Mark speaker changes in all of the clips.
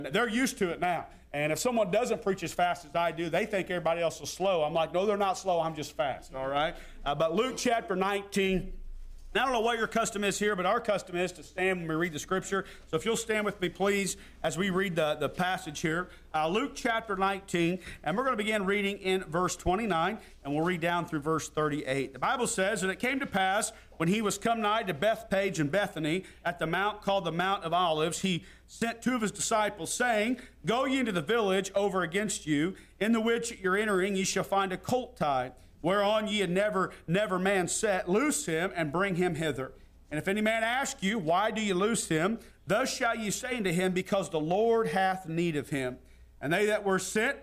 Speaker 1: They're used to it now. And if someone doesn't preach as fast as I do, they think everybody else is slow. I'm like, no, they're not slow. I'm just fast, all right? But Luke chapter 19. Now, I don't know what your custom is here, but our custom is to stand when we read the Scripture. So if you'll stand with me, please, as we read the passage here. Luke chapter 19, and we're going to begin reading in verse 29, and we'll read down through verse 38. The Bible says, "And it came to pass, when he was come nigh to Bethpage and Bethany, at the mount called the Mount of Olives, he sent two of his disciples, saying, Go ye into the village over against you, in the which you're entering, ye shall find a colt tied, whereon ye had never man sat. Loose him, and bring him hither. And if any man ask you, Why do ye loose him? Thus shall ye say unto him, Because the Lord hath need of him. And they that were sent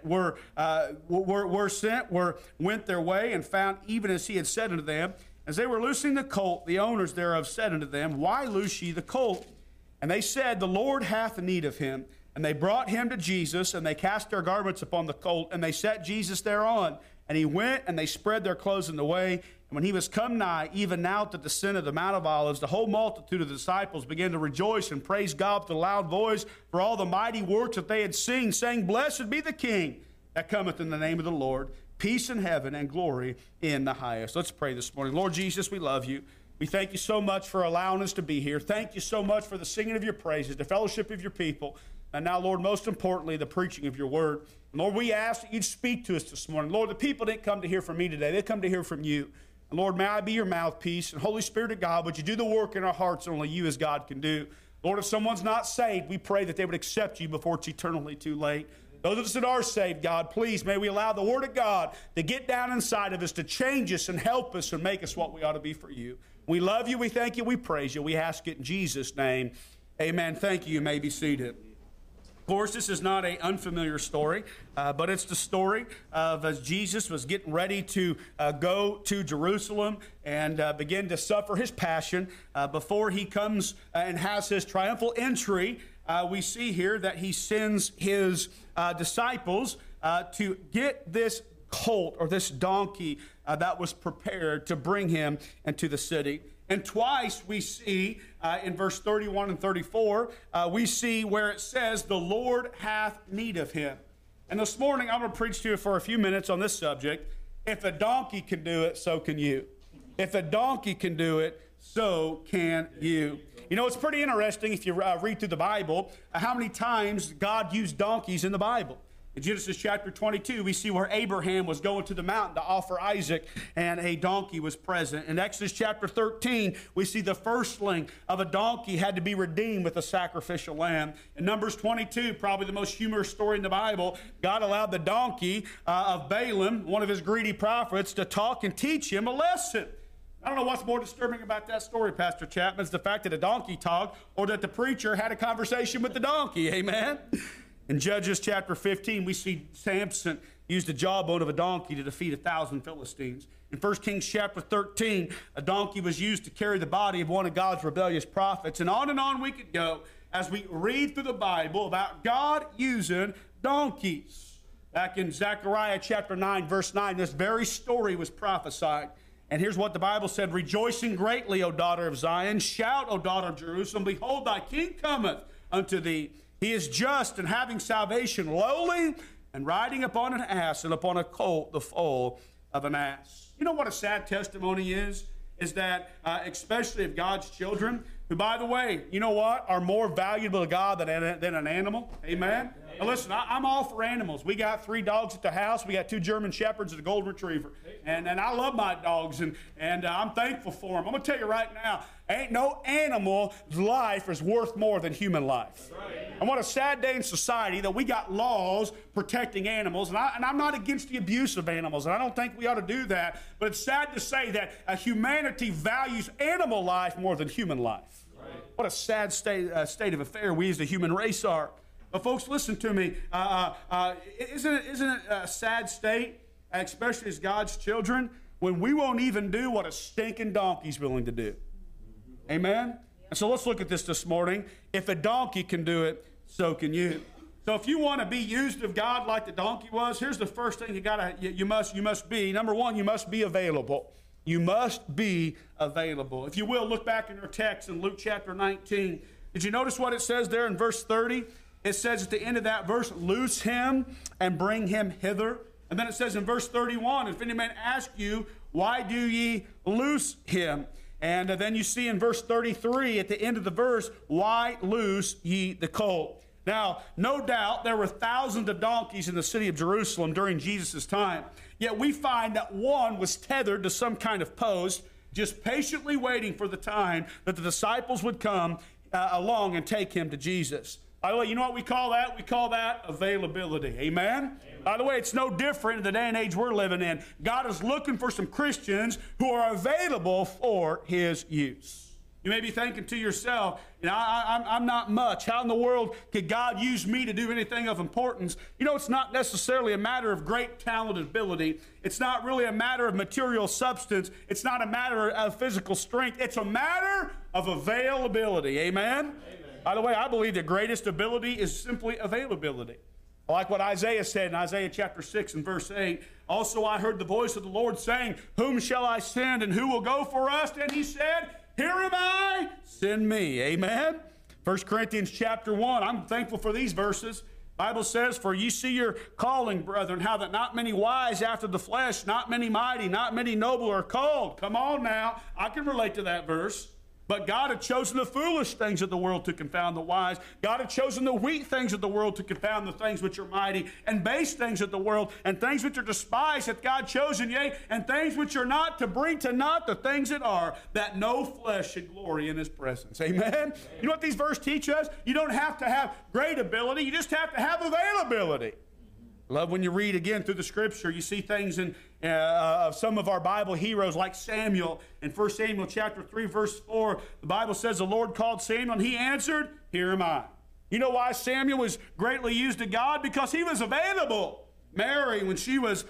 Speaker 1: went their way, and found even as he had said unto them. As they were loosing the colt, the owners thereof said unto them, Why loose ye the colt? And they said, The Lord hath need of him. And they brought him to Jesus, and they cast their garments upon the colt, and they set Jesus thereon. And he went, and they spread their clothes in the way. And when he was come nigh, even now to the descent of the Mount of Olives, the whole multitude of the disciples began to rejoice and praise God with a loud voice for all the mighty works that they had seen, saying, Blessed be the King that cometh in the name of the Lord. Peace in heaven and glory in the highest. Let's pray this morning. Lord Jesus, we love you. We thank you so much for allowing us to be here. Thank you so much for the singing of your praises, the fellowship of your people, and now, Lord, most importantly, the preaching of your word. And Lord, we ask that you'd speak to us this morning. Lord, the people didn't come to hear from me today. They come to hear from you. And Lord, may I be your mouthpiece. And Holy Spirit of God, would you do the work in our hearts that only you as God can do. Lord, if someone's not saved, we pray that they would accept you before it's eternally too late. Those of us that are saved, God, please, may we allow the Word of God to get down inside of us, to change us and help us and make us what we ought to be for you. We love you, we thank you, we praise you. We ask it in Jesus' name. Amen. Thank you. You may be seated. Of course, this is not an unfamiliar story, but it's the story of as Jesus was getting ready to go to Jerusalem and begin to suffer his passion. Before he comes and has his triumphal entry, we see here that he sends his disciples to get this colt or this donkey that was prepared to bring him into the city. And twice we see in verse 31 and 34, we see where it says, the Lord hath need of him. And this morning I'm going to preach to you for a few minutes on this subject. If a donkey can do it, so can you. If a donkey can do it, so can you. You know, it's pretty interesting if you read through the Bible, how many times God used donkeys in the Bible. In Genesis chapter 22, we see where Abraham was going to the mountain to offer Isaac, and a donkey was present. In Exodus chapter 13, we see the firstling of a donkey had to be redeemed with a sacrificial lamb. In Numbers 22, probably the most humorous story in the Bible, God allowed the donkey of Balaam, one of his greedy prophets, to talk and teach him a lesson. I don't know what's more disturbing about that story, Pastor Chapman, is the fact that a donkey talked or that the preacher had a conversation with the donkey. Amen? In Judges chapter 15, we see Samson use the jawbone of a donkey to defeat 1,000 Philistines. In 1 Kings chapter 13, a donkey was used to carry the body of one of God's rebellious prophets. And on we could go as we read through the Bible about God using donkeys. Back in Zechariah chapter 9, verse 9, this very story was prophesied. And here's what the Bible said, Rejoicing greatly, O daughter of Zion, shout, O daughter of Jerusalem, behold, thy king cometh unto thee. He is just and having salvation, lowly and riding upon an ass and upon a colt, the foal of an ass. You know what a sad testimony is that especially of God's children, who, by the way, you know what, are more valuable to God than an animal. Amen? Now listen, I'm all for animals. We got 3 dogs at the house. We got 2 German Shepherds and a Golden Retriever. And I love my dogs, and I'm thankful for them. I'm going to tell you right now, ain't no animal's life is worth more than human life. Right. And what a sad day in society that we got laws protecting animals. And I'm not against the abuse of animals, and I don't think we ought to do that. But it's sad to say that humanity values animal life more than human life. Right. What a sad state of affair we as the human race are. But folks, listen to me. Isn't it a sad state, especially as God's children, when we won't even do what a stinking donkey's willing to do? Amen? And so let's look at this morning. If a donkey can do it, so can you. So if you want to be used of God like the donkey was, here's the first thing you must be. Number one, you must be available. You must be available. If you will, look back in our text in Luke chapter 19. Did you notice what it says there in verse 30? it says at the end of that verse, loose him and bring him hither. And then it says in verse 31, if any man ask you, why do ye loose him? And then you see in verse 33 at the end of the verse, why loose ye the colt? Now, no doubt there were thousands of donkeys in the city of Jerusalem during Jesus' time. Yet we find that one was tethered to some kind of post, just patiently waiting for the time that the disciples would come along and take him to Jesus. By the way, you know what we call that? We call that availability. Amen? Amen. By the way, it's no different in the day and age we're living in. God is looking for some Christians who are available for his use. You may be thinking to yourself, I'm not much. How in the world could God use me to do anything of importance? It's not necessarily a matter of great talent and ability. It's not really a matter of material substance. It's not a matter of physical strength. It's a matter of availability. Amen? Amen. By the way, I believe the greatest ability is simply availability. I like what Isaiah said in Isaiah chapter 6 and verse 8. Also I heard the voice of the Lord saying, whom shall I send and who will go for us? And he said, here am I, send me. Amen? 1 Corinthians chapter 1. I'm thankful for these verses. Bible says, for you see your calling, brethren, how that not many wise after the flesh, not many mighty, not many noble are called. Come on now. I can relate to that verse. But God had chosen the foolish things of the world to confound the wise. God had chosen the weak things of the world to confound the things which are mighty, and base things of the world, and things which are despised hath God chosen, yea, and things which are not, to bring to naught the things that are, that no flesh should glory in his presence. Amen? Amen. You know what these verses teach us? You don't have to have great ability. You just have to have availability. Love when you read again through the scripture, you see things in some of our Bible heroes like Samuel. In 1 Samuel chapter 3, verse 4, the Bible says the Lord called Samuel and he answered, here am I. You know why Samuel was greatly used to God? Because he was available. Mary, when she was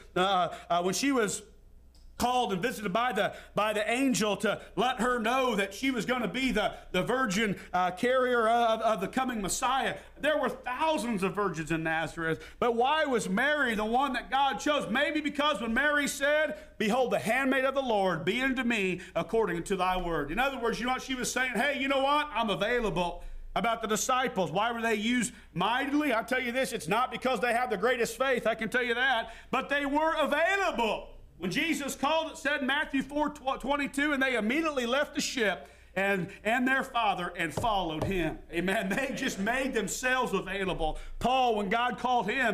Speaker 1: called and visited by the angel to let her know that she was going to be the virgin carrier of the coming Messiah. There were thousands of virgins in Nazareth. But why was Mary the one that God chose? Maybe because when Mary said, behold, the handmaid of the Lord, be unto me according to thy word. In other words, you know what she was saying? Hey, you know what? I'm available. About the disciples, why were they used mightily? I'll tell you this, it's not because they have the greatest faith, I can tell you that, but they were available. When Jesus called, it said in Matthew 4:22, and they immediately left the ship and their father and followed him. Amen. They just made themselves available. Paul, when God called him,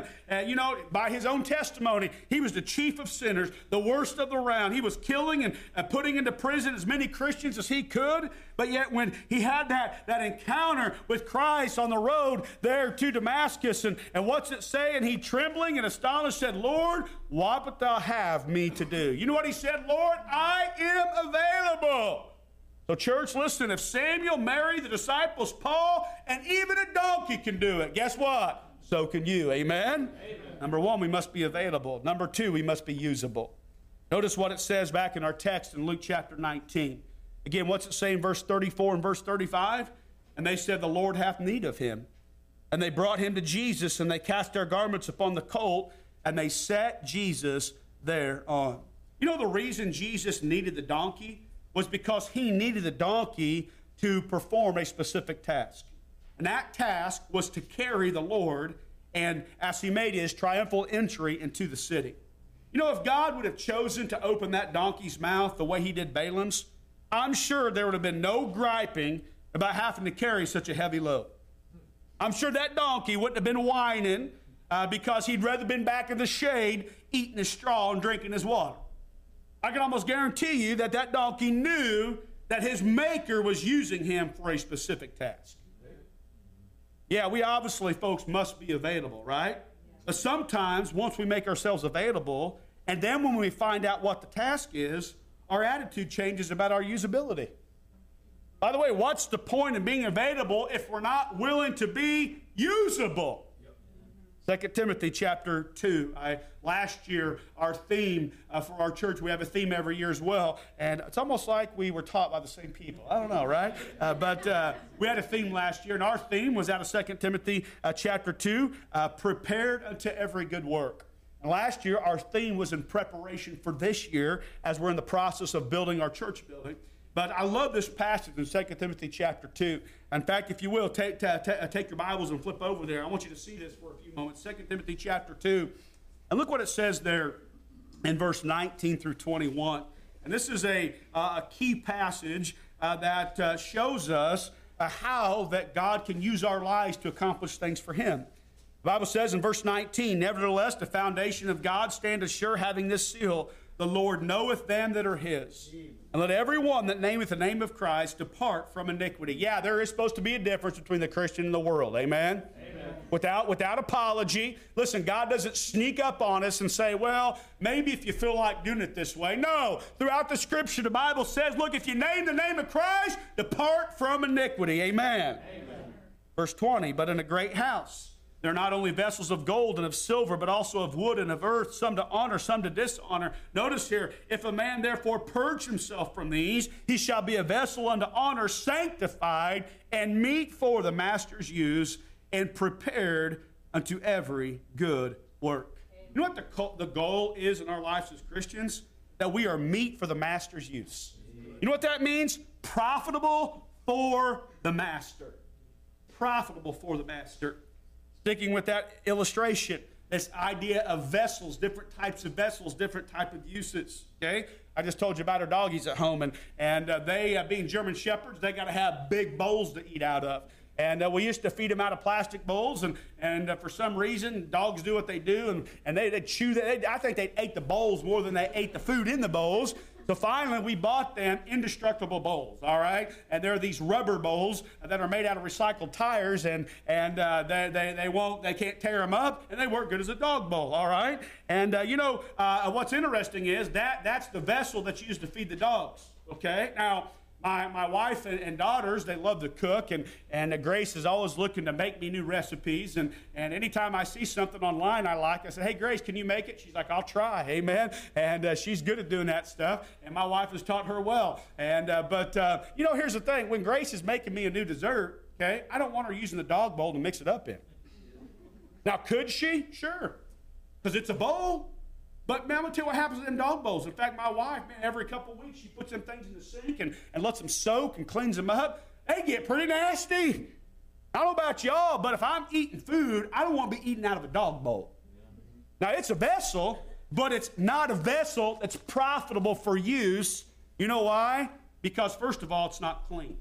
Speaker 1: by his own testimony, he was the chief of sinners, the worst of the round. He was killing and putting into prison as many Christians as he could. But yet when he had that encounter with Christ on the road there to Damascus, and what's it say? And he, trembling and astonished, said, Lord, what wilt thou have me to do? You know what he said? Lord, I am available. So church, listen, if Samuel, Mary, the disciples, Paul, and even a donkey can do it, guess what? So can you. Amen? Amen. Number one, we must be available. Number two, we must be usable. Notice what it says back in our text in Luke chapter 19. Again, what's it say in verse 34 and verse 35? And they said, the Lord hath need of him. And they brought him to Jesus, and they cast their garments upon the colt, and they set Jesus thereon. You know the reason Jesus needed the donkey? Was because he needed the donkey to perform a specific task. And that task was to carry the Lord, and as he made his triumphal entry into the city. You know, if God would have chosen to open that donkey's mouth the way he did Balaam's, I'm sure there would have been no griping about having to carry such a heavy load. I'm sure that donkey wouldn't have been whining because he'd rather been back in the shade eating his straw and drinking his water. I can almost guarantee you that donkey knew that his maker was using him for a specific task. Yeah, we obviously, folks, must be available, right? But sometimes, once we make ourselves available, and then when we find out what the task is, our attitude changes about our usability. By the way, what's the point of being available if we're not willing to be usable? 2 Timothy chapter 2. Last year, our theme for our church, we have a theme every year as well, and it's almost like we were taught by the same people. I don't know, right? But we had a theme last year, and our theme was out of 2 Timothy chapter 2, prepared unto every good work. And last year, our theme was in preparation for this year as we're in the process of building our church building. But I love this passage in 2 Timothy chapter 2. In fact, if you will, take your Bibles and flip over there. I want you to see this for a few moments. 2 Timothy chapter 2. And look what it says there in verse 19 through 21. And this is a key passage that shows us how that God can use our lives to accomplish things for him. The Bible says in verse 19, nevertheless, the foundation of God standeth sure, having this seal, the Lord knoweth them that are his. And let every one that nameth the name of Christ depart from iniquity. Yeah, there is supposed to be a difference between the Christian and the world. Amen? Amen. Without apology. Listen, God doesn't sneak up on us and say, well, maybe if you feel like doing it this way. No. Throughout the Scripture, the Bible says, look, if you name the name of Christ, depart from iniquity. Amen. Amen. Verse 20, but in a great house, they're not only vessels of gold and of silver, but also of wood and of earth, some to honor, some to dishonor. Notice here, if a man therefore purge himself from these, he shall be a vessel unto honor, sanctified, and meet for the master's use, and prepared unto every good work. You know what the goal is in our lives as Christians? That we are meet for the master's use. You know what that means? Profitable for the master. Profitable for the master. Sticking with that illustration, this idea of vessels, different types of vessels, different type of uses, okay? I just told you about our doggies at home, and they, being German Shepherds, they got to have big bowls to eat out of. And we used to feed them out of plastic bowls, and for some reason, dogs do what they do, and they chew that. I think they ate the bowls more than they ate the food in the bowls. So finally, we bought them indestructible bowls, all right? And they're these rubber bowls that are made out of recycled tires, and they can't tear them up, and they work good as a dog bowl, all right? And what's interesting is that's the vessel that's used to feed the dogs, okay? Now, my wife and daughters, they love to cook, and Grace is always looking to make me new recipes. And anytime I see something online I say, hey, Grace, can you make it? She's like, I'll try, amen. And she's good at doing that stuff, and my wife has taught her well. But here's the thing. When Grace is making me a new dessert, okay, I don't want her using the dog bowl to mix it up in. Now, could she? Sure, because it's a bowl. But man, I'm going to tell you what happens in them dog bowls. In fact, my wife, man, every couple of weeks, she puts them things in the sink and lets them soak and cleans them up. They get pretty nasty. I don't know about y'all, but if I'm eating food, I don't want to be eating out of a dog bowl. Now, it's a vessel, but it's not a vessel that's profitable for use. You know why? Because, first of all, it's not clean.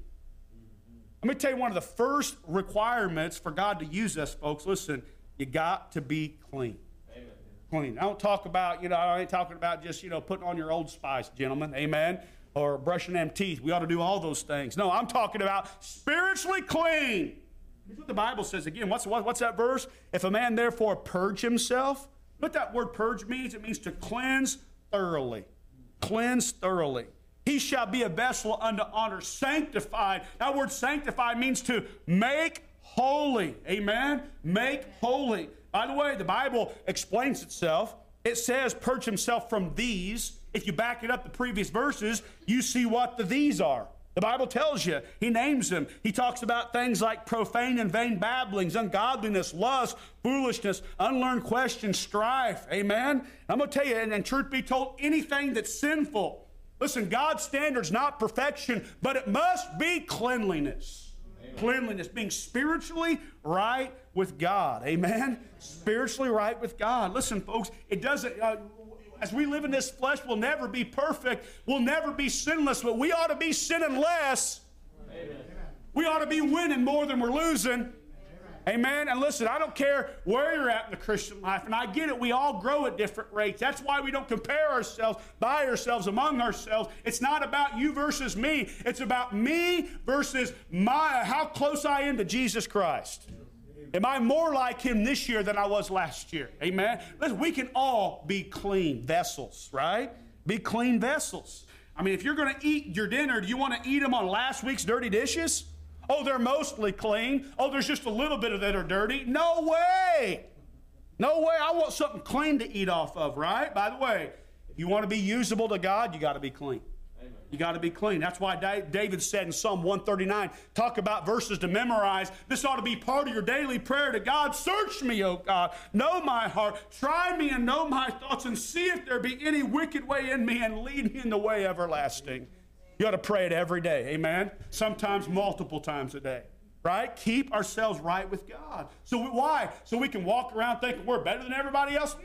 Speaker 1: Let me tell you one of the first requirements for God to use us, folks. Listen, you got to be clean. Clean. I don't talk about, I ain't talking about just, putting on your Old Spice, gentlemen, amen, or brushing them teeth. We ought to do all those things. No, I'm talking about spiritually clean. Here's what the Bible says again. What's that verse? If a man therefore purge himself, what that word purge means? It means to cleanse thoroughly. Cleanse thoroughly. He shall be a vessel unto honor, sanctified. That word sanctified means to make holy. Amen? Make holy. By the way, the Bible explains itself. It says, purge himself from these. If you back it up the previous verses, you see what the these are. The Bible tells you. He names them. He talks about things like profane and vain babblings, ungodliness, lust, foolishness, unlearned questions, strife. Amen? I'm going to tell you, and truth be told, anything that's sinful. Listen, God's standard's not perfection, but it must be cleanliness. Amen. Cleanliness, being spiritually right with God. Amen? Spiritually right with God. Listen, folks, it doesn't, as we live in this flesh, we'll never be perfect. We'll never be sinless, but we ought to be sinning less. Amen. We ought to be winning more than we're losing. Amen. And listen, I don't care where you're at in the Christian life, and I get it. We all grow at different rates. That's why we don't compare ourselves by ourselves, among ourselves. It's not about you versus me. It's about me versus how close I am to Jesus Christ. Am I more like him this year than I was last year? Amen. Listen, we can all be clean vessels, right? Be clean vessels. I mean, if you're going to eat your dinner, do you want to eat them on last week's dirty dishes? Oh, they're mostly clean. Oh, there's just a little bit of that are dirty. No way. No way. I want something clean to eat off of, right? By the way, if you want to be usable to God, you got to be clean. Amen. You got to be clean. That's why David said in Psalm 139, talk about verses to memorize. This ought to be part of your daily prayer to God. Search me, O God. Know my heart. Try me and know my thoughts, and see if there be any wicked way in me, and lead me in the way everlasting. You ought to pray it every day, amen? Sometimes multiple times a day, right? Keep ourselves right with God. Why? So we can walk around thinking we're better than everybody else?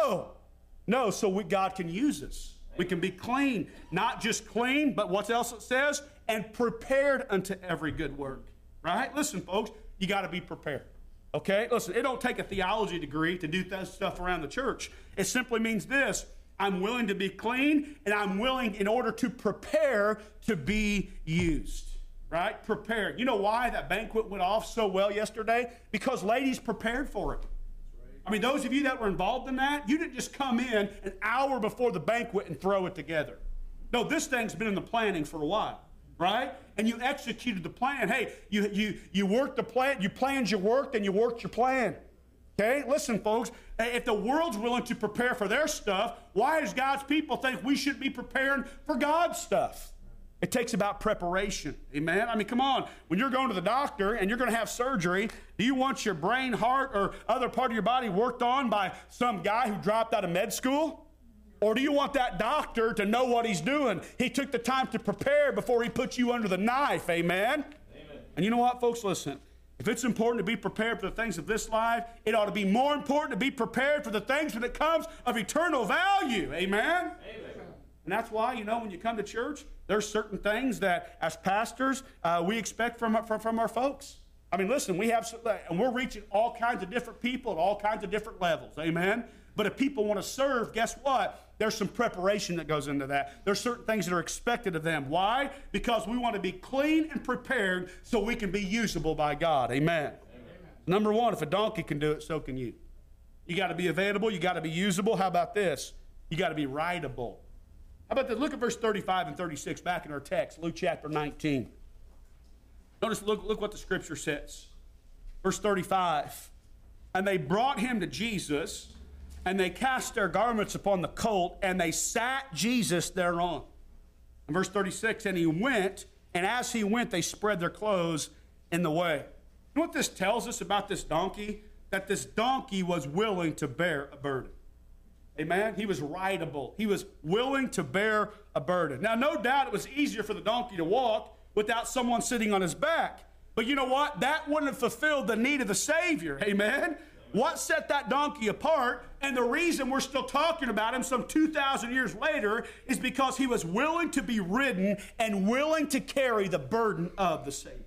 Speaker 1: No, so God can use us. We can be clean, not just clean, but what else it says? And prepared unto every good work, right? Listen, folks, you got to be prepared, okay? Listen, it don't take a theology degree to do that stuff around the church. It simply means this: I'm willing to be clean, and I'm willing in order to prepare to be used, right? Prepared. You know why that banquet went off so well yesterday? Because ladies prepared for it. I mean, those of you that were involved in that, you didn't just come in an hour before the banquet and throw it together. No, this thing's been in the planning for a while, right? And you executed the plan. Hey, you worked the plan, you planned your work, and you worked your plan. Okay, listen, folks, if the world's willing to prepare for their stuff, why does God's people think we should be preparing for God's stuff? It takes about preparation, amen? I mean, come on. When you're going to the doctor and you're going to have surgery, do you want your brain, heart, or other part of your body worked on by some guy who dropped out of med school? Or do you want that doctor to know what he's doing? He took the time to prepare before he put you under the knife, amen? Amen. And you know what, folks, listen. If it's important to be prepared for the things of this life, it ought to be more important to be prepared for the things when it comes of eternal value. Amen? Amen. And that's why, when you come to church, there's certain things that, as pastors, we expect from our folks. I mean, listen, and we're reaching all kinds of different people at all kinds of different levels. Amen? But if people want to serve, guess what? There's some preparation that goes into that. There's certain things that are expected of them. Why? Because we want to be clean and prepared so we can be usable by God. Amen. Number one, if a donkey can do it, so can you. You got to be available. You got to be usable. How about this? You got to be rideable. How about this? Look at verse 35 and 36 back in our text, Luke chapter 19. Notice, look what the scripture says. Verse 35. And they brought him to Jesus, and they cast their garments upon the colt, and they sat Jesus thereon. In verse 36, and he went, and as he went, they spread their clothes in the way. You know what this tells us about this donkey? That this donkey was willing to bear a burden. Amen? He was rideable. He was willing to bear a burden. Now, no doubt it was easier for the donkey to walk without someone sitting on his back. But you know what? That wouldn't have fulfilled the need of the Savior. Amen? What set that donkey apart, and the reason we're still talking about him some 2,000 years later, is because he was willing to be ridden and willing to carry the burden of the Savior.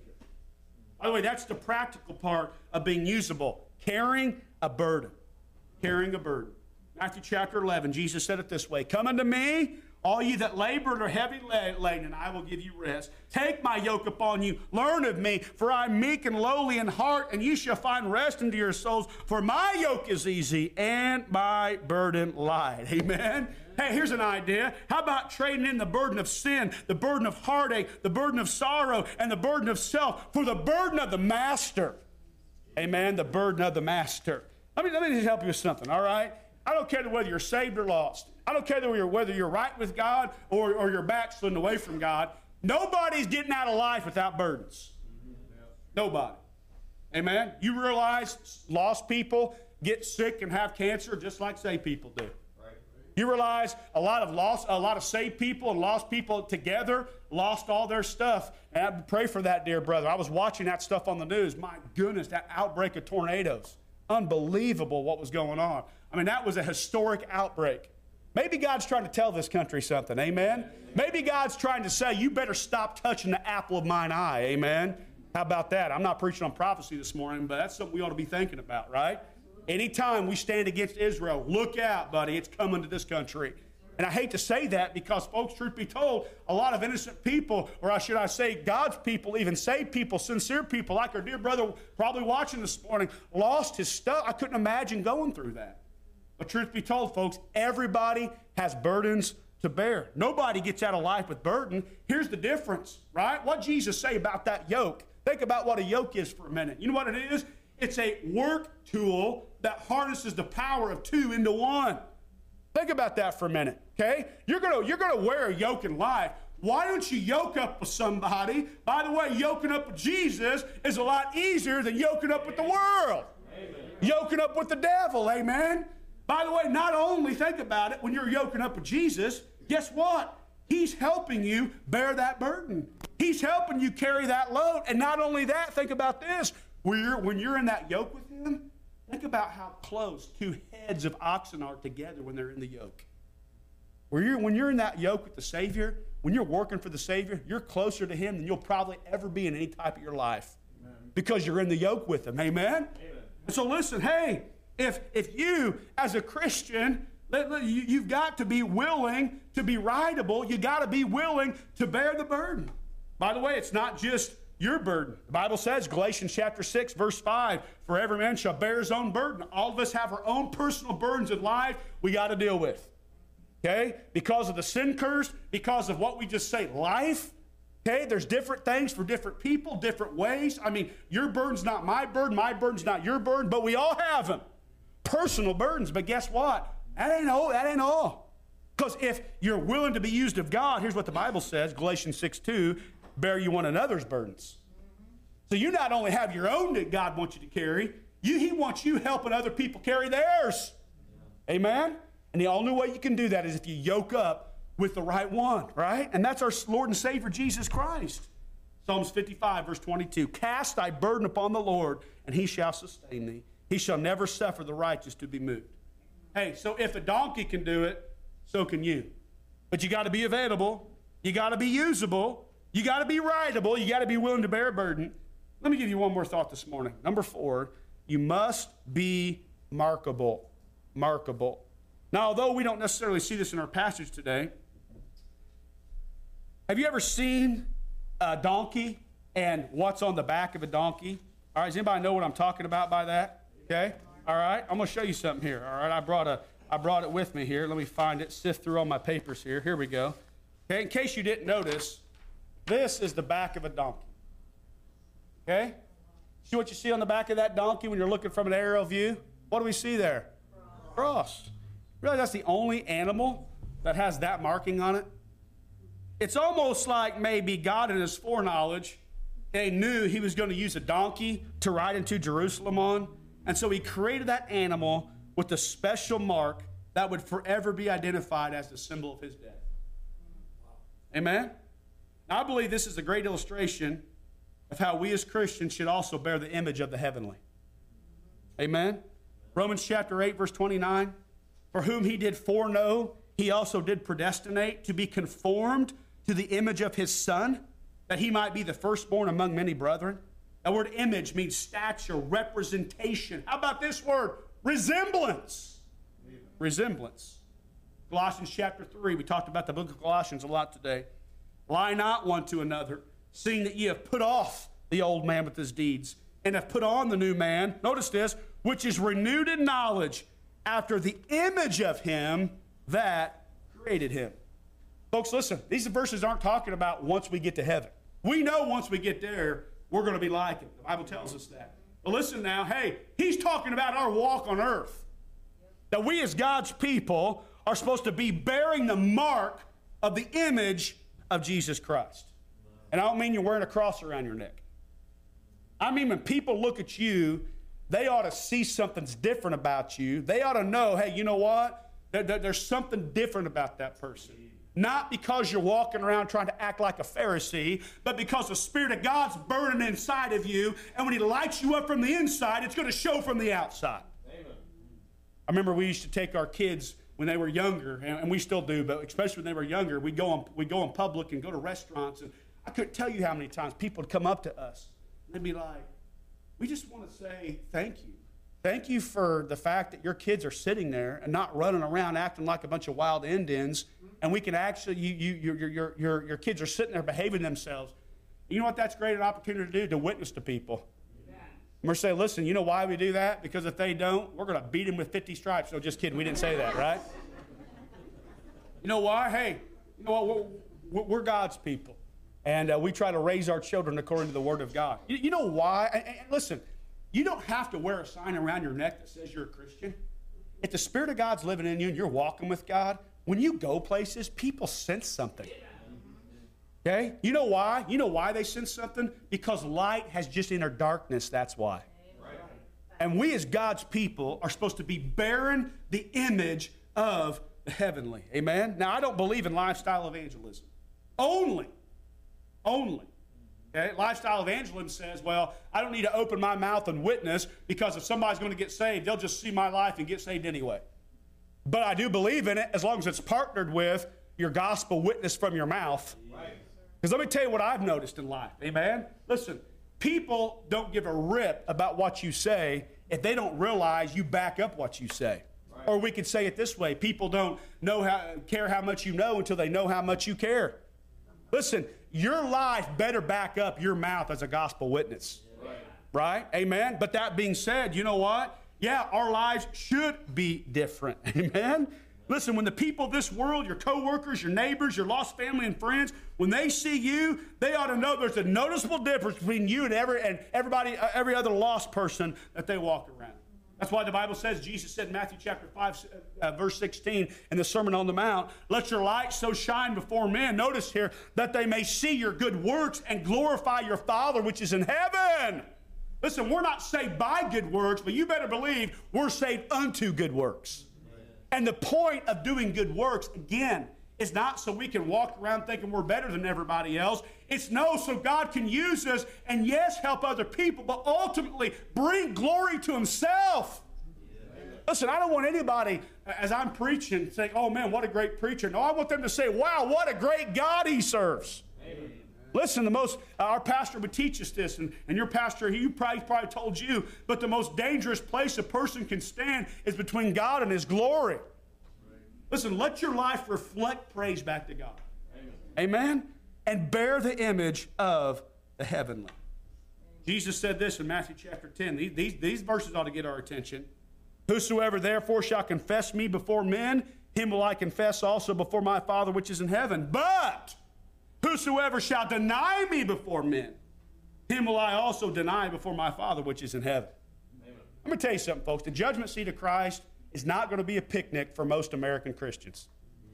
Speaker 1: By the way, that's the practical part of being usable. Carrying a burden. Carrying a burden. Matthew chapter 11, Jesus said it this way: Come unto me, all you that labor and are heavy laden, and I will give you rest. Take my yoke upon you, learn of me, for I am meek and lowly in heart, and you shall find rest unto your souls. For my yoke is easy, and my burden light. Amen? Hey, here's an idea. How about trading in the burden of sin, the burden of heartache, the burden of sorrow, and the burden of self for the burden of the Master? Amen? The burden of the Master. Let me just help you with something, all right? I don't care whether you're saved or lost. I don't care whether you're right with God or you're backsliding away from God. Nobody's getting out of life without burdens. Nobody. Amen? You realize lost people get sick and have cancer just like saved people do. You realize a lot of saved people and lost people together lost all their stuff. And I pray for that, dear brother. I was watching that stuff on the news. My goodness, that outbreak of tornadoes. Unbelievable what was going on. I mean, that was a historic outbreak. Maybe God's trying to tell this country something, amen? Maybe God's trying to say, you better stop touching the apple of mine eye, amen? How about that? I'm not preaching on prophecy this morning, but that's something we ought to be thinking about, right? Anytime we stand against Israel, look out, buddy, it's coming to this country. And I hate to say that because, folks, truth be told, a lot of innocent people, or should I say God's people, even saved people, sincere people, like our dear brother probably watching this morning, lost his stuff. I couldn't imagine going through that. But truth be told, folks, everybody has burdens to bear. Nobody gets out of life with burden. Here's the difference, right? What Jesus say about that yoke? Think about what a yoke is for a minute. You know what it is? It's a work tool that harnesses the power of two into one. Think about that for a minute, okay? You're gonna wear a yoke in life. Why don't you yoke up with somebody? By the way, yoking up with Jesus is a lot easier than yoking up with the world. Amen. Yoking up with the devil, amen? By the way, not only think about it, when you're yoking up with Jesus, guess what? He's helping you bear that burden. He's helping you carry that load. And not only that, think about this. When you're in that yoke with him, think about how close two heads of oxen are together when they're in the yoke. When you're in that yoke with the Savior, when you're working for the Savior, you're closer to him than you'll probably ever be in any type of your life. Amen. Because you're in the yoke with him. Amen? Amen. And so listen, hey, if you as a Christian, you've got to be willing to be rideable. You got to be willing to bear the burden. By the way, it's not just your burden. The Bible says, Galatians chapter 6, verse 5, for every man shall bear his own burden. All of us have our own personal burdens in life we got to deal with. Okay? Because of the sin curse, because of what we just say, life. Okay? There's different things for different people, different ways. I mean, your burden's not my burden's not your burden, but we all have them. Personal burdens, but guess what? That ain't all. Because if you're willing to be used of God, here's what the Bible says, Galatians 6:2, bear you one another's burdens. So you not only have your own that God wants you to carry, he wants you helping other people carry theirs. Amen? And the only way you can do that is if you yoke up with the right one, right? And that's our Lord and Savior, Jesus Christ. Psalms 55, verse 22, cast thy burden upon the Lord, and he shall sustain thee. He shall never suffer the righteous to be moved. Hey, so if a donkey can do it, so can you. But you got to be available. You got to be usable. You got to be rideable. You got to be willing to bear a burden. Let me give you one more thought this morning. Number 4, you must be markable. Markable. Now, although we don't necessarily see this in our passage today, have you ever seen a donkey and what's on the back of a donkey? All right, does anybody know what I'm talking about by that? Okay, all right, I'm going to show you something here. All right, I brought it with me here. Let me find it, sift through all my papers here. Here we go. Okay, in case you didn't notice, this is the back of a donkey. Okay, see what you see on the back of that donkey when you're looking from an aerial view? What do we see there? Cross. Realize that's the only animal that has that marking on it? It's almost like maybe God in his foreknowledge, they knew he was going to use a donkey to ride into Jerusalem on. And so he created that animal with a special mark that would forever be identified as the symbol of his death. Amen? Now, I believe this is a great illustration of how we as Christians should also bear the image of the heavenly. Amen? Romans chapter 8, verse 29. For whom he did foreknow, he also did predestinate to be conformed to the image of his Son, that he might be the firstborn among many brethren. That word image means stature, representation. How about this word? Resemblance. Resemblance. Colossians chapter 3, we talked about the book of Colossians a lot today. Lie not one to another, seeing that ye have put off the old man with his deeds, and have put on the new man, notice this, which is renewed in knowledge, after the image of him that created him. Folks, listen, these verses aren't talking about once we get to heaven. We know once we get there, we're going to be like him. The Bible tells us that. But listen now, hey, he's talking about our walk on earth. That we as God's people are supposed to be bearing the mark of the image of Jesus Christ. And I don't mean you're wearing a cross around your neck. I mean when people look at you, they ought to see something's different about you. They ought to know, hey, you know what? There's something different about that person. Not because you're walking around trying to act like a Pharisee, but because the Spirit of God's burning inside of you, and when he lights you up from the inside, it's going to show from the outside. Amen. I remember we used to take our kids when they were younger, and we still do, but especially when they were younger, we'd go in public and go to restaurants, and I couldn't tell you how many times people would come up to us, and they'd be like, we just want to say thank you. Thank you for the fact that your kids are sitting there and not running around acting like a bunch of wild Indians, and we can actually, your kids are sitting there behaving themselves. You know what that's great an opportunity to do? To witness to people. Yeah. And we're saying, listen, you know why we do that? Because if they don't, we're going to beat them with 50 stripes. No, just kidding. We didn't say that, right? You know why? Hey, you know what? We're God's people. And we try to raise our children according to the Word of God. You know why? And listen, you don't have to wear a sign around your neck that says you're a Christian. If the Spirit of God's living in you and you're walking with God, when you go places, people sense something. Okay? You know why? You know why they sense something? Because light has just entered darkness, that's why. And we as God's people are supposed to be bearing the image of the the heavenly. Amen? Now, I don't believe in lifestyle evangelism. Only. Okay? Lifestyle evangelism says, well, I don't need to open my mouth and witness because if somebody's going to get saved, they'll just see my life and get saved anyway. But I do believe in it as long as it's partnered with your gospel witness from your mouth. Because let me tell you what I've noticed in life. Amen? Listen, people don't give a rip about what you say if they don't realize you back up what you say. Right. Or we could say it this way. People don't care how much you know until they know how much you care. Listen, your life better back up your mouth as a gospel witness. Right? Amen? But that being said, you know what? Yeah, our lives should be different. Amen? Listen, when the people of this world, your coworkers, your neighbors, your lost family and friends, when they see you, they ought to know there's a noticeable difference between you and every other lost person that they walk around. That's why the Bible says, Jesus said in Matthew chapter 5, verse 16, in the Sermon on the Mount, let your light so shine before men, notice here, that they may see your good works and glorify your Father which is in heaven. Listen, we're not saved by good works, but you better believe we're saved unto good works. And the point of doing good works, again, is not so we can walk around thinking we're better than everybody else. It's no, so God can use us and, yes, help other people, but ultimately bring glory to himself. Listen, I don't want anybody, as I'm preaching, say, oh, man, what a great preacher. No, I want them to say, wow, what a great God he serves. Amen. Listen, our pastor would teach us this, and your pastor, he probably told you, but the most dangerous place a person can stand is between God and his glory. Right. Listen, let your life reflect praise back to God. Amen? And bear the image of the heavenly. Jesus said this in Matthew chapter 10. These verses ought to get our attention. Whosoever therefore shall confess me before men, him will I confess also before my Father which is in heaven. But whosoever shall deny me before men, him will I also deny before my Father which is in heaven. Amen. I'm going to tell you something, folks. The judgment seat of Christ is not going to be a picnic for most American Christians.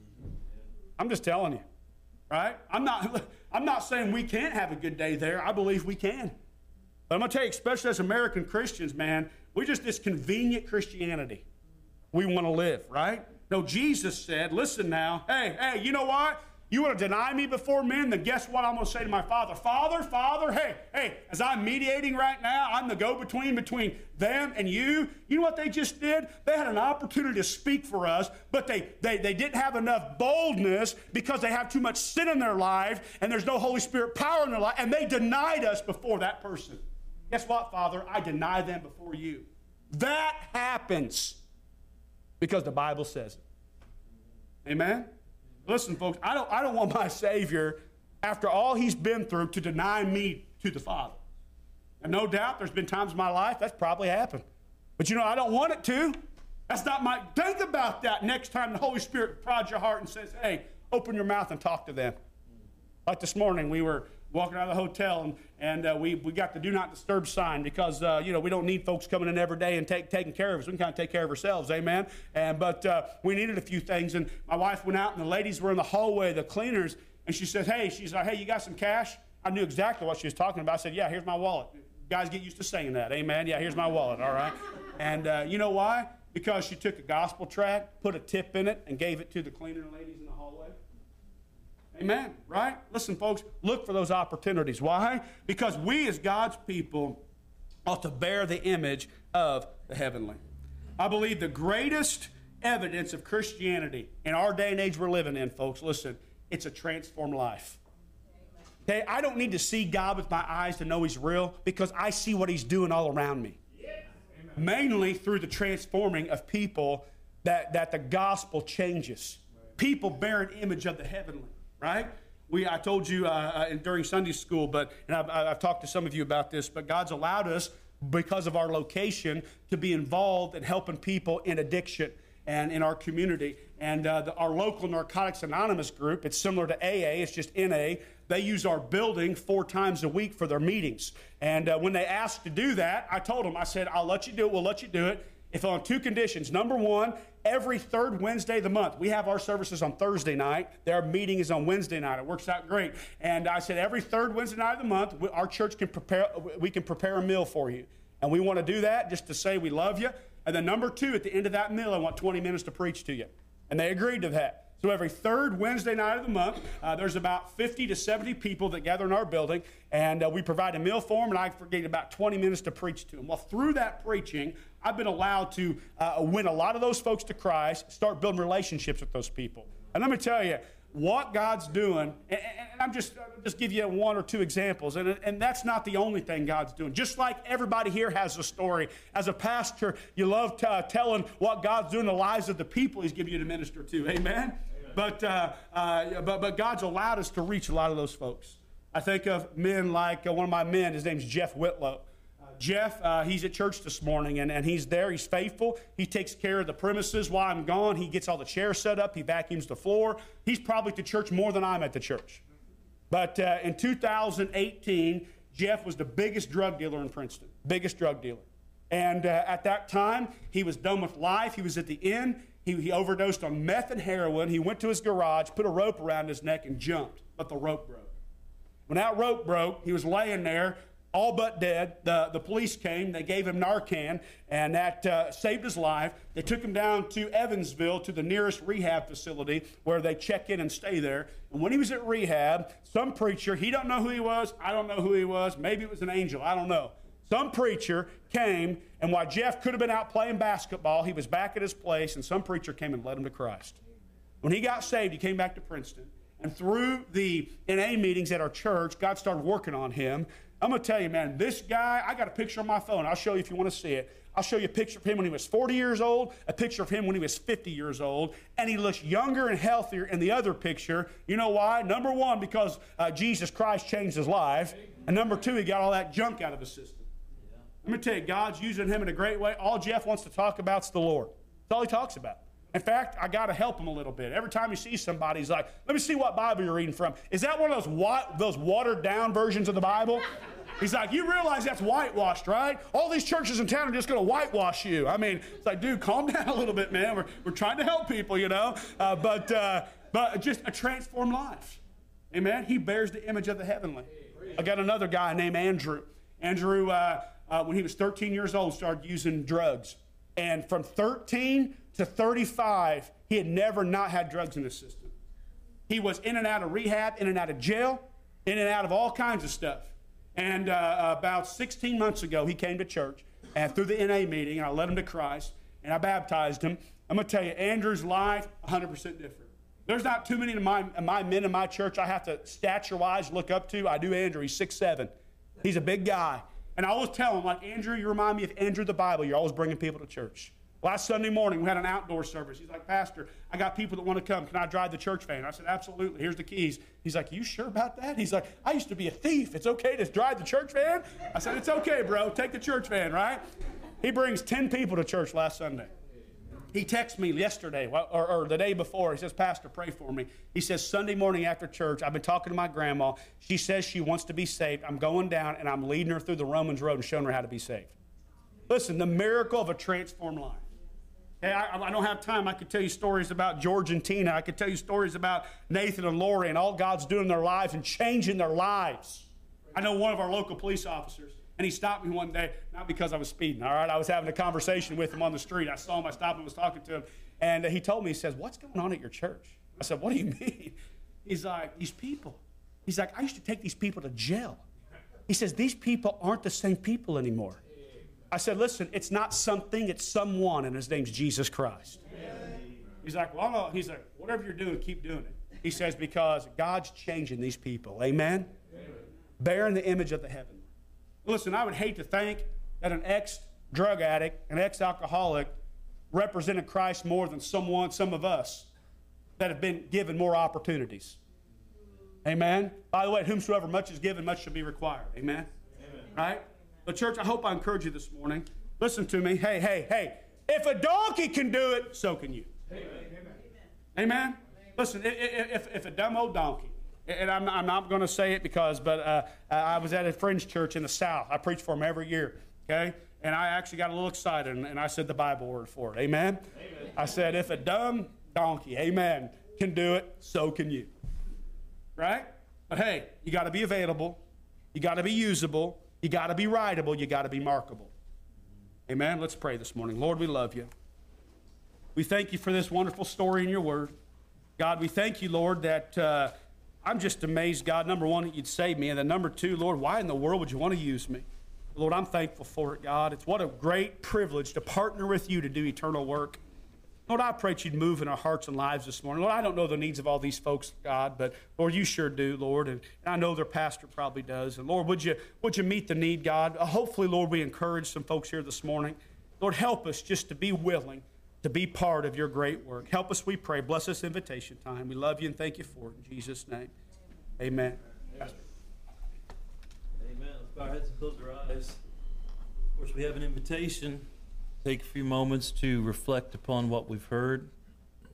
Speaker 1: I'm just telling you, right? I'm not saying we can't have a good day there. I believe we can. But I'm going to tell you, especially as American Christians, man, we're just this convenient Christianity we want to live, right? No, Jesus said, listen now, hey, you know what? You want to deny me before men? Then guess what I'm going to say to my Father? Father, hey, as I'm mediating right now, I'm the go-between between them and you. You know what they just did? They had an opportunity to speak for us, but they didn't have enough boldness because they have too much sin in their life and there's no Holy Spirit power in their life, and they denied us before that person. Guess what, Father? I deny them before you. That happens because the Bible says it. Amen? Listen, folks, I don't want my Savior, after all he's been through, to deny me to the Father. And no doubt there's been times in my life that's probably happened. But I don't want it to. That's not my... Think about that next time the Holy Spirit prods your heart and says, hey, open your mouth and talk to them. Like this morning, we were walking out of the hotel, and we got the do not disturb sign because, we don't need folks coming in every day and taking care of us. We can kind of take care of ourselves, amen? But we needed a few things, and my wife went out, and the ladies were in the hallway, the cleaners, and she said, hey, you got some cash? I knew exactly what she was talking about. I said, yeah, here's my wallet. Guys get used to saying that, amen? Yeah, here's my wallet, all right? And you know why? Because she took a gospel tract, put a tip in it, and gave it to the cleaner ladies in the hallway. Amen, right? Listen, folks, look for those opportunities. Why? Because we as God's people ought to bear the image of the heavenly. I believe the greatest evidence of Christianity in our day and age we're living in, folks, listen, it's a transformed life. Okay, I don't need to see God with my eyes to know he's real because I see what he's doing all around me. Mainly through the transforming of people that the gospel changes. People bear an image of the heavenly. Right? I told you during Sunday school, and I've talked to some of you about this, but God's allowed us, because of our location, to be involved in helping people in addiction and in our community. And our local Narcotics Anonymous group, it's similar to AA, it's just NA. They use our building 4 times a week for their meetings. And when they asked to do that, I told them, I said, I'll let you do it, we'll let you do it, if on 2 conditions. Number 1, every 3rd Wednesday of the month. We have our services on Thursday night. Their meeting is on Wednesday night. It works out great. And I said every 3rd Wednesday night of the month, our church can prepare a meal for you. And we want to do that just to say we love you. And then number 2, at the end of that meal, I want 20 minutes to preach to you. And they agreed to that. So every third Wednesday night of the month, there's about 50 to 70 people that gather in our building, and we provide a meal for them, and I get about 20 minutes to preach to them. Well, through that preaching, I've been allowed to win a lot of those folks to Christ, start building relationships with those people. And let me tell you, what God's doing, and I'm just give you one or two examples, and that's not the only thing God's doing. Just like everybody here has a story. As a pastor, you love telling what God's doing in the lives of the people He's giving you to minister to. Amen? But God's allowed us to reach a lot of those folks. I think of men like one of my men, his name's Jeff Whitlow. Jeff, he's at church this morning, and he's there. He's faithful. He takes care of the premises while I'm gone. He gets all the chairs set up. He vacuums the floor. He's probably to church more than I'm at the church. But in 2018, Jeff was the biggest drug dealer in Princeton, biggest drug dealer. And at that time, he was done with life. He was at the end. He overdosed on meth and heroin. He went to his garage, put a rope around his neck, and jumped. But the rope broke. When that rope broke, he was laying there, all but dead. The police came. They gave him Narcan, and that saved his life. They took him down to Evansville to the nearest rehab facility where they check in and stay there. And when he was at rehab, some preacher, he don't know who he was, I don't know who he was, maybe it was an angel, I don't know. Some preacher came, and while Jeff could have been out playing basketball, he was back at his place, and some preacher came and led him to Christ. When he got saved, he came back to Princeton. And through the NA meetings at our church, God started working on him. I'm going to tell you, man, this guy, I got a picture on my phone. I'll show you if you want to see it. I'll show you a picture of him when he was 40 years old, a picture of him when he was 50 years old, and he looks younger and healthier in the other picture. You know why? Number one, because Jesus Christ changed his life, and number two, he got all that junk out of the system. Let me tell you, God's using him in a great way. All Jeff wants to talk about is the Lord. That's all he talks about. In fact, I got to help him a little bit. Every time he sees somebody, he's like, let me see what Bible you're reading from. Is that one of those watered-down versions of the Bible? He's like, you realize that's whitewashed, right? All these churches in town are just going to whitewash you. I mean, it's like, dude, calm down a little bit, man. We're trying to help people, you know. But just a transformed life. Amen? He bears the image of the heavenly. I got another guy named Andrew. Andrew, when he was 13 years old, started using drugs. And from 13 to 35, he had never not had drugs in his system. He was in and out of rehab, in and out of jail, in and out of all kinds of stuff. And about 16 months ago, he came to church, and through the NA meeting, and I led him to Christ, and I baptized him. I'm going to tell you, Andrew's life, 100% different. There's not too many of my men in my church I have to stature-wise look up to. I do Andrew. He's 6'7". He's a big guy. And I always tell him, like, Andrew, you remind me of Andrew the Bible. You're always bringing people to church. Last Sunday morning, we had an outdoor service. He's like, Pastor, I got people that want to come. Can I drive the church van? I said, absolutely. Here's the keys. He's like, you sure about that? He's like, I used to be a thief. It's okay to drive the church van? I said, it's okay, bro. Take the church van, right? He brings 10 people to church last Sunday. He texted me yesterday or the day before. He says, Pastor, pray for me. He says, Sunday morning after church, I've been talking to my grandma. She says she wants to be saved. I'm going down, and I'm leading her through the Romans Road and showing her how to be saved. Listen, the miracle of a transformed life. Hey, I don't have time. I could tell you stories about George and Tina. I could tell you stories about Nathan and Lori and all God's doing in their lives and changing their lives. I know one of our local police officers, and he stopped me one day, not because I was speeding, all right? I was having a conversation with him on the street. I saw him, I stopped and was talking to him, and he told me, he says, what's going on at your church? I said, what do you mean? He's like, these people. He's like, I used to take these people to jail. He says, these people aren't the same people anymore. I said, listen, it's not something, it's someone, and his name's Jesus Christ. Amen. He's like, well, no. He's like, whatever you're doing, keep doing it. He says, because God's changing these people. Amen? Amen. Bearing the image of the heaven. Listen, I would hate to think that an ex-drug addict, an ex-alcoholic represented Christ more than some of us that have been given more opportunities. Amen? By the way, whomsoever much is given, much shall be required. Amen? Amen. Right? But church, I hope I encourage you this morning. Listen to me. Hey. If a donkey can do it, so can you. Amen. Amen? Listen, if a dumb old donkey, and I'm not going to say it but I was at a fringe church in the South. I preach for them every year, okay? And I actually got a little excited, and I said the Bible word for it. Amen? Amen. I said, if a dumb donkey, amen, can do it, so can you. Right? But hey, you got to be available. You got to be usable. You got to be writable. You got to be markable. Amen? Let's pray this morning. Lord, we love you. We thank you for this wonderful story in your word. God, we thank you, Lord, that I'm just amazed, God, number one, that you'd save me. And then number two, Lord, why in the world would you want to use me? Lord, I'm thankful for it, God. It's what a great privilege to partner with you to do eternal work. Lord, I pray that you'd move in our hearts and lives this morning. Lord, I don't know the needs of all these folks, God, but Lord, you sure do, Lord, and I know their pastor probably does. And Lord, would you meet the need, God? Hopefully, Lord, we encourage some folks here this morning. Lord, help us just to be willing to be part of your great work. Help us, we pray. Bless this invitation time. We love you and thank you for it. In Jesus' name, amen.
Speaker 2: Amen. Let's bow our heads and close our eyes. Of course, we have an invitation. Take a few moments to reflect upon what we've heard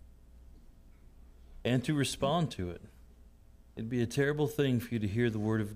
Speaker 2: and to respond to it. It'd be a terrible thing for you to hear the word of